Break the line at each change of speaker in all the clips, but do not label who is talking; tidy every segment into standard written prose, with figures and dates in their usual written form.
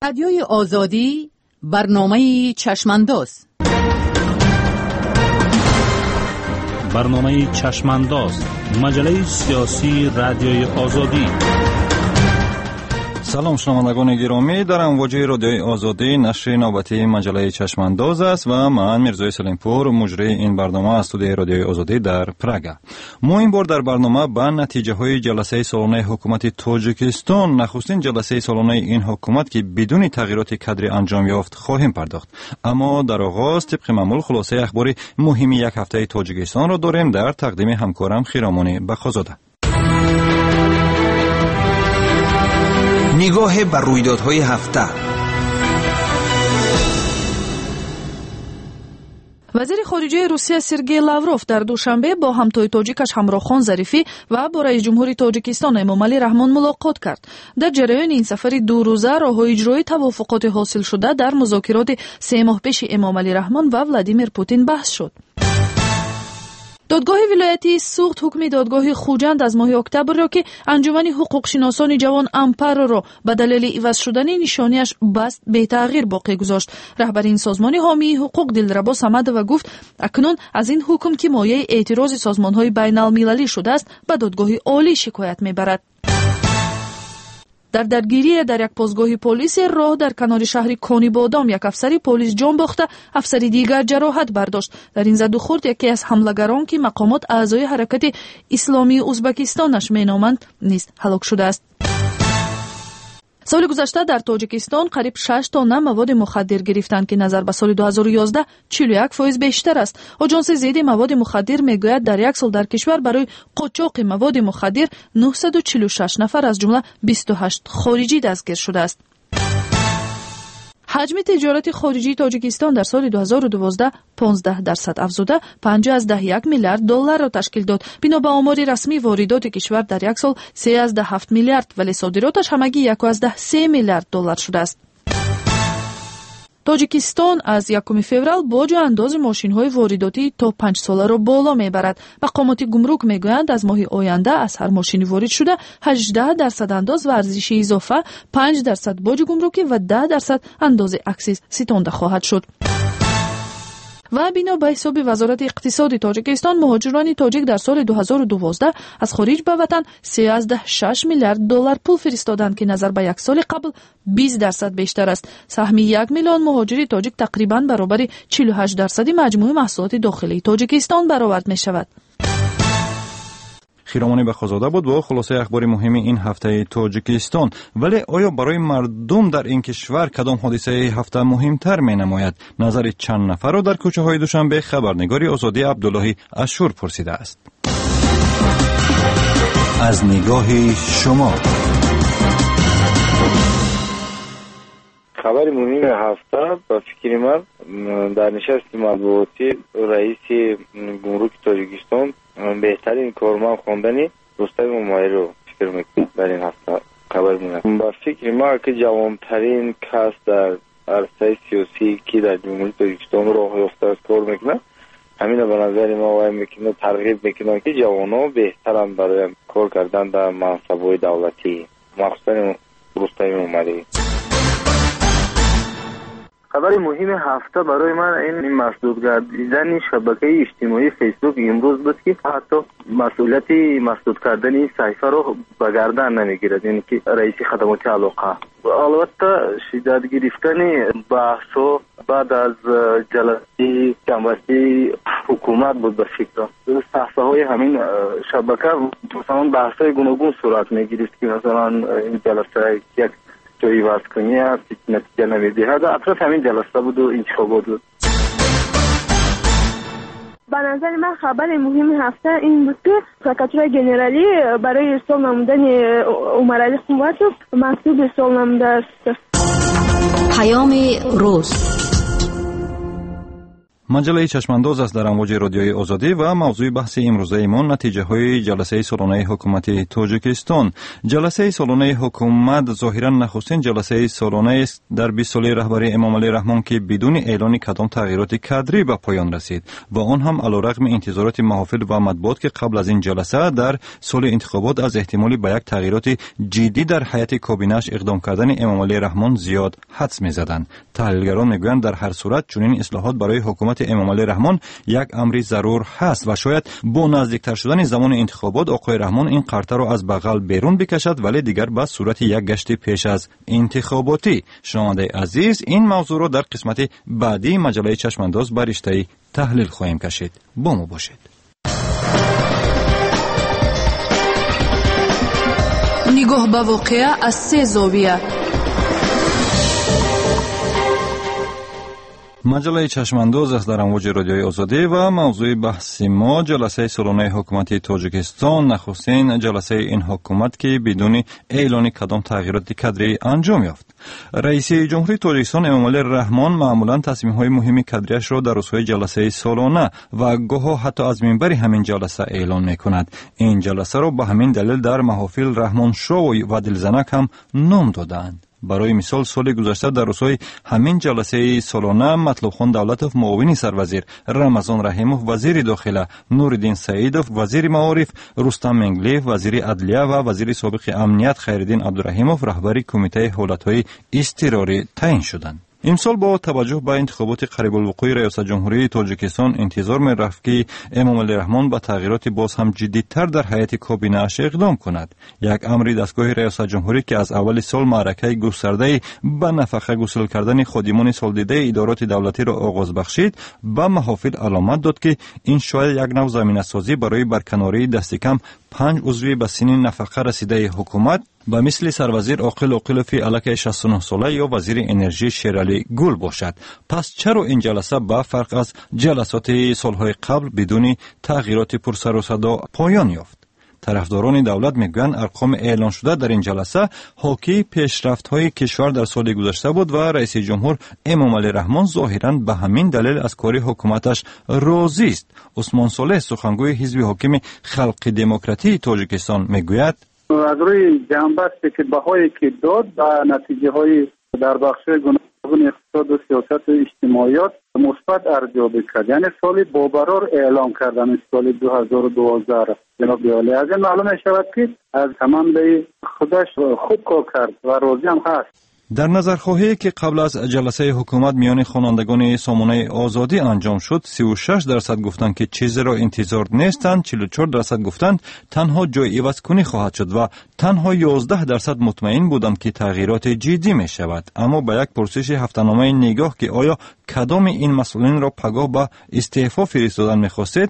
رادیوی آزادی، برنامه چشمانداز.
برنامه چشمانداز، مجله سیاسی رادیوی آزادی.
سلام شنوندگان گرامی، در امواج رادیوی آزادی نشر نوبتی مجله چشمانداز است و من میرزای سلیمپور مجری این برنامه از استودیوی رادیوی آزادی در پراگ. ما این بار در برنامه به نتیجه های جلسه سالانه حکومت تاجیکستان، نخستین جلسه سالانه این حکومت که بدون تغییرات کادری انجام یافت خواهیم پرداخت. اما در آغاز طبق معمول خلاصه اخبار مهم یک هفته تاجیکستان را داریم در تقدیم همکارم خیرامانی بخازاده.
نگاه بر رویدادهای هفته.
وزیر خارجه روسیه سرگئی لاوروف در دوشنبه با همتای تاجیکش همراهخان ظریفی و با رئیس جمهوری تاجیکستان امامعلی رحمان ملاقات کرد. در جریان این سفر دو روزه راههای اجرای توافقات حاصل شده در مذاکرات 3 ماه پیش امامعلی رحمان و ولادیمیر پوتین بحث شد. دادگاه ولایتی سوخت حکم دادگاه خوجند از ماه اکتبر را که انجمن حقوق شناسان جوان امپر را به دلیل عوض شدن نشانیش بست به تغییر باقی گذاشت. رهبر این سازمان حامی حقوق دلربا آمد و گفت اکنون از این حکم که مایه اعتراض سازمان‌های بین‌المللی شده است به دادگاه عالی شکایت می‌برد. در درگیری در یک پاسگاه پلیس راه در کنار شهر کانی بادام یک افسر پلیس جان باخته، افسر دیگر جراحت برداشت. در این زد و خورد یکی از حملگران که مقامات اعضای حرکت اسلامی ازبکستانش مینامند نیز هلاک شده است. سال گذشته در تاجیکستان قریب 6 تن مواد مخدر گرفتند که نظر به سال 2011 41% بیشتر است. آژانس ضد مواد مخدر میگوید در یک سال در کشور برای قاچاق مواد مخدر 946 نفر از جمله 28 خارجی دستگیر شده است. حجم تجارت خارجی تاجیکستان در سال 2012 15% افزوده 5.1 میلیارد دلار را تشکیل داد. بنا به آمار رسمی واردات کشور در یک سال 3.7 میلیارد ولی صادراتش همگی 1.3 میلیارد دلار شده است. تاجیکستان از 1 فوریه باج انداز ماشین‌های وارداتی تا 5 ساله را بالا میبرد. مقامات گمرک میگویند از ماه آینده از هر ماشین وارد شده 18% انداز و ارزش اضافه 5% باج گمرکی و 10% انداز اکسیز ستانده خواهد شد. و بنا به حساب وزارت اقتصاد تاجیکستان مهاجران تاجیک در سال 2012 از خارج به وطن 3.6 میلیارد دلار پول فرستادند که نظر به یک سال قبل 20% بیشتر است. سهم 1 میلیون مهاجر تاجیک تقریباً برابر 48% مجموع محصولات داخلی تاجیکستان برآورد می شود.
خیرامانی بخازاده بود با خلاصه اخبار مهم این هفته تاجیکستان. ولی آیا برای مردم در این کشور کدام حادثه هفته مهمتر می نماید؟ نظر چند نفر را در کوچه های دوشنبه خبرنگاری آزادی عبداللهی اشور پرسیده است.
از نگاه شما.
خبر مهم هفته با فکر من در نشست مطبوعاتی رئیس گمرک تاجیکستان بهترین کارمند خواندن رستم امامعلی رو فکر میکنم. در این هفته خبر مهم با فکر ما که جوانترین کس در عرصه سیاسی که در جمهوری تاجیکستان راه یافته است کار میکنه، همین به نظر ما وای میکنه ترغیب میکنه که جوانان بهترن برای کار کردن در منصب‌های دولتی، مخصوصا رستم امامعلی.
خبر مهم هفته برای من این مسدود گردیدن شبکه اجتماعی فیسبوک امروز بود که حتی مسئولیت مسدود کردن این صفحه رو به گردن نمیگیرد، یعنی که رئیس خدمات علاقه. البته شدت گرفتن بحث بعد از جلسه جمعیتی حکومت بود به فکر صفحه های همین شبکه مثلا بحث های گوناگون صورت میگیرد که مثلا این جلسه یک جایی واسه کنی است نتیجه نمیدهد. اطراف همین جلسه بود و انتخابات بود.
به نظر من خبر مهم هفته این بود که پرکاتور جنرالی برای سال نمودن عمرعلی خومتوف محسوب سال نموده است.
پیام روز.
مجله چشمانداز است در امواج رادیوی آزادی و موضوع بحث امروزه ایمان نتیجه های جلسه سالانه حکومت تاجیکستان. جلسه سالانه حکومت ظاهرا نخستین جلسه سالانه است در 20 ساله رهبری امام علی رحمان که بدون اعلان کدام تغییرات کادری به پایان رسید و آن هم علیرغم انتظارات محافل و مطبوعات که قبل از این جلسه در سال انتخابات از احتمالی به یک تغییرات جدی در حیات کابینه‌اش اقدام کردن امام علی رحمان زیاد حدس می‌زدند. تحلیلگران میگویند در هر صورت چنین اصلاحات برای حکومت امام علی رحمان یک امری ضرور هست و شاید با نزدیکتر شدن زمان انتخابات آقای رحمان این قرطه را از بغل بیرون بکشد، ولی دیگر به صورت یک گشت پیش از انتخاباتی. شنونده عزیز، این موضوع را در قسمت بعدی مجله چشمانداز بر رشته تحلیل خواهیم کشید. با ما باشید.
نگاه به واقعه از 3 زاویه.
مجله چشمانداز است در امواج رادیوی آزادی و موضوع بحث ما جلسه سالانه حکومت تاجیکستان، نخستین جلسه این حکومت که بدون اعلان کدام تغییرات کادری انجام یافت. رئیس جمهوری تاجیکستان امام علی رحمان معمولا تصمیم‌های مهم کادریش را در روزهای جلسه سالانه و گاه حتی از منبر همین جلسه اعلان می‌کند. این جلسه را به همین دلیل در محافل رحمان شو و دلزنک هم نام دادند. برای مثال سال گذشته در روزهای همین جلسه سالانه مطلوب خان دولتوف معاون سروزیر، رمضان رحیموف وزیر داخله، نوردین سعیدوف وزیر معارف، رستم منگلیف وزیر عدلیه و وزیر سابق امنیت خیرالدین عبدالرحیموف رهبری کمیته حالتهای اضطراری تعیین شدند. امسال با توجه به انتخابات قریب الوقوع ریاست جمهوری تاجیکستان انتظار می رفت که امام علی رحمان با تغییرات باز هم جدی‌تر در حیات کابینه اش اقدام کند. یک امر دستگاه ریاست جمهوری که از اول سال معرکه گسترده به نفقه گسل کردن خادمان سالدیده ادارات دولتی را آغاز بخشید، به محافل علامت داد که این شاید یک نوع زمینه سازی برای برکناری دست کم 5 عضو به سن نفقه رسیده حکومت به مثل سروزیر عاقل عاقلوفی علیه 69 ساله یا وزیر انرژی شیرعلی گل باشد. پس چرا این جلسه به فرق از جلسات سالهای قبل بدون تغییرات پرسر و صدا پایان یافت؟ طرفداران دولت میگویند ارقام اعلان شده در این جلسه حاکی پیشرفت‌های کشور در سال گذشته بود و رئیس جمهور امام علی رحمان ظاهراً به همین دلیل از کار حکومتش راضی است. عثمان صالح سخنگوی حزب حاکم خلق دموکراتی تاجیکستان میگوید
از روی جنبش که بهایی که داد و نتیجه های در بخش گوناگون اقتصاد و سیاست و اجتماعیات مثبت ارزیابی کرد. یعنی سال باقرار اعلام کردن سال 2012 جناب عالی از این معلوم شود که از تمام خودش خوب کار کرد و راضی هم هست.
در نظرخواهی که قبل از جلسه حکومت میان خوانندگان سامانه آزادی انجام شد، 36% گفتند که چیزی را انتظار نیستند، 44% گفتند تنها جای عوض کنی خواهد شد و تنها 11% مطمئن بودند که تغییرات جدی می شود. اما با یک پرسش هفته‌نامه نگاه که آیا کدام این مسئولین را پگاه به استعفا فرستادن می‌خواستید،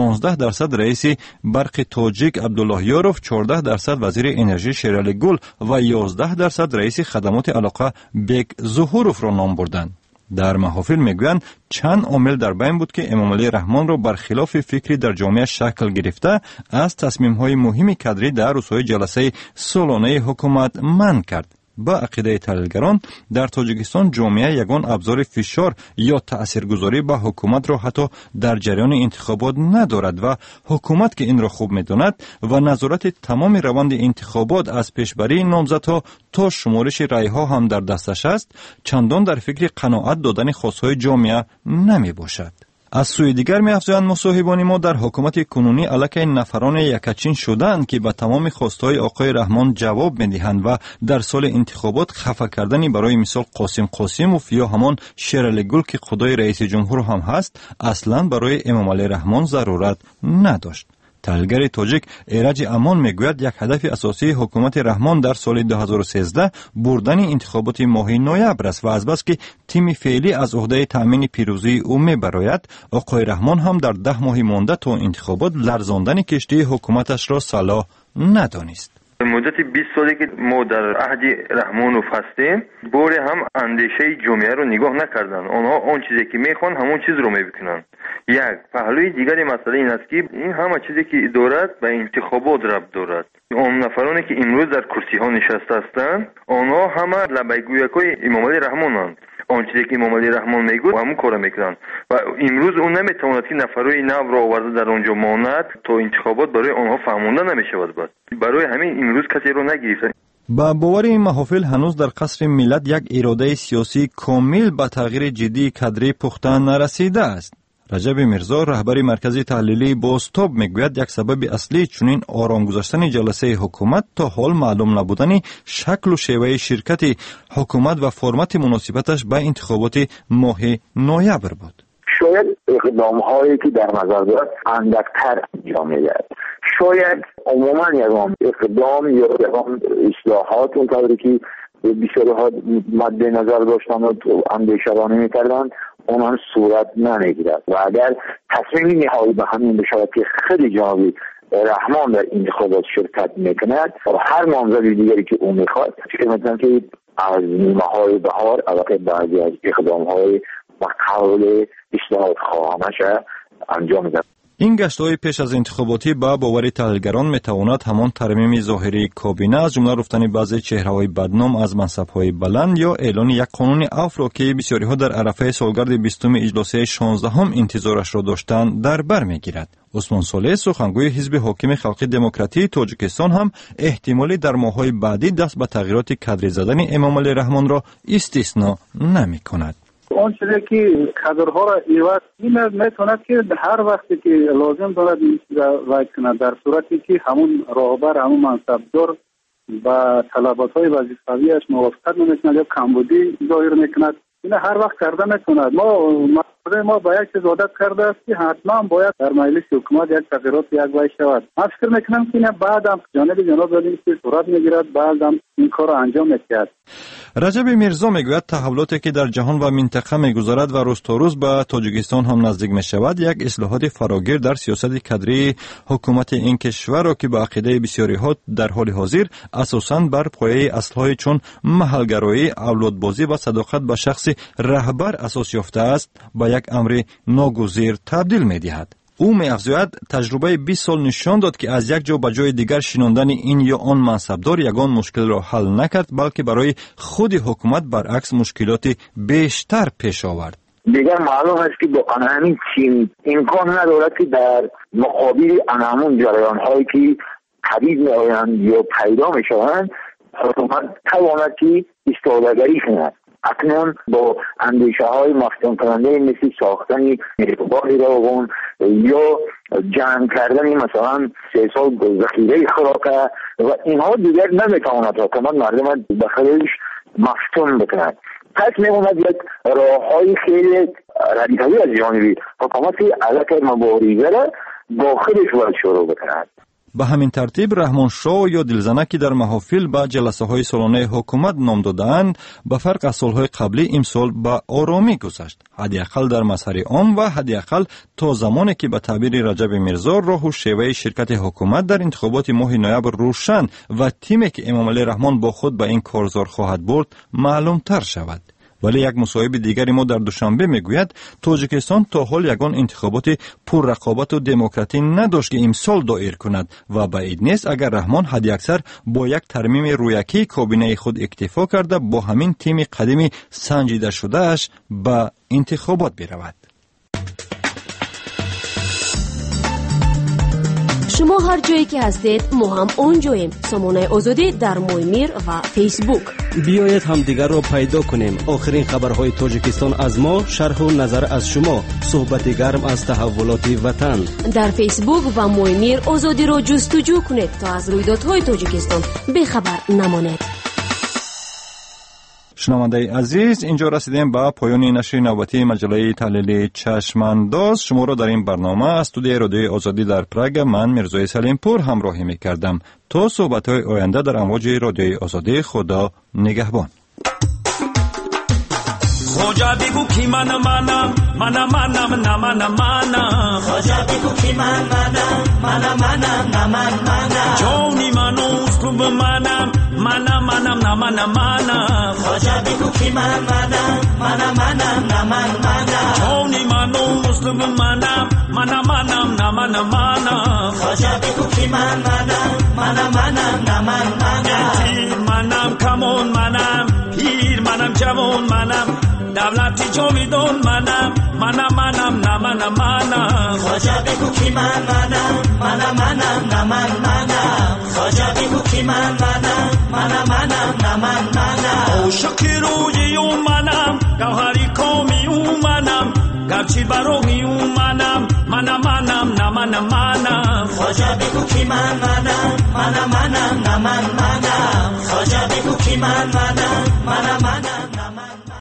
16% رئیس برق تاجیک عبدالله یاروف، 14% وزیر انرژی شیرعلی گل و 11% رئیس خدمات علاقه بیگ ظهوروف را نام بردند. در محافل میگویند چند عامل در بین بود که امام علی رحمان را برخلاف فکری در جامعه شکل گرفته از تصمیم‌های مهم کادری در روزهای جلسه سالانه حکومت منع کرد. با عقیده تحلیلگران در تاجیکستان جامعه یگان ابزار فشار یا تاثیرگذاری به حکومت را حتی در جریان انتخابات ندارد و حکومت که این را خوب می‌داند و نظارت تمام روند انتخابات از پیشبری نامزدها تا شمارش رأی‌ها هم در دستش است، چندان در فکر قناعت دادن خواست‌های جامعه نمی‌باشد. از سوی دیگر می‌افزایند مصاحبان ما در حکومت کنونی علیه نفران یکچین شدند که به تمام خواستهای آقای رحمان جواب می‌دهند و در سال انتخابات خفه کردن برای مثال قاسموف یا همان شیرعلی گل که خدای رئیس جمهور هم هست اصلاً برای امام علی رحمان ضرورت نداشت. تحلیلگر تاجیک ایرج امان میگوید یک هدف اساسی حکومت رحمان در سال 2013 بردن انتخابات ماه نوامبر است و از بس که تیم فعلی از عهده تامین پیروزی او میبراید، آقای رحمان هم در 10 ماه مانده تا انتخابات لرزاندن کشتی حکومتش را صلاح ندانست.
مدت 20 سالی که ما در عهد رحمانوف هستیم، بار هم اندیشه جامعه رو نگاه نکردن. آنها آن چیزی که میخوان همون چیز رو میکنن. یک پهلوی دیگری مسئله این است که این همه چیزی که دارد به انتخابات ربط دارد. آن نفرانی که امروز در کرسی ها نشسته هستند، آنها همه لبیگویکای امام علی رحمانند. آنچه که امام علی رحمان میگفت همون کارو میکنن و امروز اون نمیتواند که نفرای نو را آورده در اونجا ماند تا انتخابات برای آنها فهمونده نمیشود. بعد برای همین امروز کسی رو نگرفتن.
با باور این محافل هنوز در قصر ملت یک اراده سیاسی کامل با تغییر جدی کادری پخته نرسیده است. رجب میرزا رهبر مرکز تحلیلی بازتاب میگوید یک سبب اصلی چنین آرام گذاشتن جلسه حکومت تا حال معلوم نبودن شکل و شیوه شرکت حکومت و فرمت مناسبتش به انتخابات ماه نوامبر بود.
شاید اقدام هایی که در نظر دارد اندکتر انجام می‌دهد. شاید عموما یک اقدام یا اصلاحات اونطوری که بسیارها مد نظر داشتن و اندیشه‌رانی می‌کردند اونها صورت نمیگیرد و اگر تصمیم نهایی به همین بشود که خیلی جناب رحمان در انتخابات شرکت میکند و هر نامزد دیگری که او میخواد فکر میکنم که از نیمه های بهار البته بعضی از اقدام های مقابل اصلاحات خواهانش انجام میدهد.
این گشت‌های پیش از انتخاباتی با باور تحلیلگران میتواند همان ترمیم ظاهری کابینه از جمله رفتن بعضی چهره‌های بدنام از منصب‌های بلند یا اعلان یک قانون عفو را که بسیاری‌ها در عرفه سالگرد 20 اجلاس 16 انتظارش را داشتند در بر میگیرد. عثمان صالح سخنگوی حزب حاکم خلق دموکراتی تاجیکستان هم احتمالی در ماه‌های بعدی دست به تغییرات کادری زدن امام علی رحمان را استثنا نمی‌کند.
اون چیزی که کادرها را ایواد این میتواند که هر وقتی که لازم دارد این چیز را کند در صورتی که همون راهبر همون منصبدار با طلبات‌های وظیفویش موافقت نمی‌کند یا کمبودی ظاهر می‌کند این هر وقت کرده می‌کند. ما با یک چیز عادت کرده است که حتما باید در مجلس حکومت یک تغییرات یک وای شود. من فکر می‌کنم که این بعدم جناب علی صورت می‌گیرد بعدم این کار را انجام می‌دهد.
رجب میرزا میگوید تحولاتی که در جهان و منطقه میگذرد و روز تا روز به تاجیکستان هم نزدیک میشود یک اصلاحات فراگیر در سیاست کادری حکومت این کشور را که به عقیده بسیاری‌ها در حال حاضر اساساً بر پایه اصل‌های چون محلگرایی، اولادبازی و صداقت به شخص رهبر اساس یافته است با یک امر ناگزیر تبدیل می‌دهد. او می‌افزاید تجربه 20 سال نشان داد که از یک جا به جای دیگر شناندن این یا آن منصبدار یگان مشکل را حل نکرد بلکه برای خود حکومت برعکس مشکلات بیشتر پیش آورد.
دیگر معلوم است که با همین تیم امکان ندارد که در مقابل همون جریان‌هایی که پدید می‌آیند یا پیدا می‌شوند حکومت تواند که ایستادگی کند. اکنون با اندیشه های مفتون کننده مثل ساختن نیروگاه راغون یا جمع کردن مثلا 3 سال ذخیره خوراک و اینها دیگر نمیتواند حکومت مردم به خودش مفتون بکند. پس میموند یک راه های خیلی رادیکالی از جانب حکومت علیه مبارزه را با خودش باید شروع بکند.
به همین ترتیب رحمان شاه یا دلزنکی در محافل به جلسه های سالانه حکومت نام دادند به فرق از سالهای قبلی امسال به آرامی گذشت. حداقل در مسیر عام و حداقل تا زمانی که به تعبیر رجب میرزا راه و شیوه شرکت حکومت در انتخابات ماه نوامبر روشن و تیمی که امام علی رحمان با خود به این کارزار خواهد برد معلوم تر شود. ولی یک مصاحب دیگری ما در دوشنبه میگوید تاجیکستان تا حال یگان انتخابات پر رقابت و دموکراتی نداشت که امسال دایر کند و بعید نیست اگر رحمان حداکثر با یک ترمیم رویکی کابینه خود اکتفا کرده با همین تیم قدیمی سنجیده شده اش به انتخابات برود.
شما هر جایی که هستید ما هم اونجاییم. سامانه آزادی در مویمیر و فیسبوک.
بیایید هم دیگر را پیدا کنیم. آخرین خبرهای تاجیکستان از ما، شرح و نظر از شما، صحبت گرم از تحولات وطن.
در فیسبوک و مویمیر آزادی را جستجو کنید تا از رویدادهای تاجیکستان بیخبر نمانید.
شنونده عزیز، اینجا رسیدیم به پایان نشر نوبتی مجله تحلیلی چشمانداز. شما را در این برنامه از استودیوی رادیوی آزادی در پراگ من میرزا سلیم پور همراهی می‌کردم. تا صحبت‌های آینده در امواج رادیوی آزادی، خدا نگهبان.
خوجا بگو کی منم خوجا بگو کی منم جونی منو اسلوب منم خوجا بگو کی منم جونی منو اسلوب منم خوجا بگو کی منم کمون منم پیر منم جوان منم دولت جاویدان منم نه منم خواجه بگو کی منم نه منم خواجه بگو کی منم نه منم عاشق روی اون منم گوهری کامی اون منم گرچه برای اون منم نه منم خواجه بگو کی منم نه منم خواجه بگو کی منم نه منم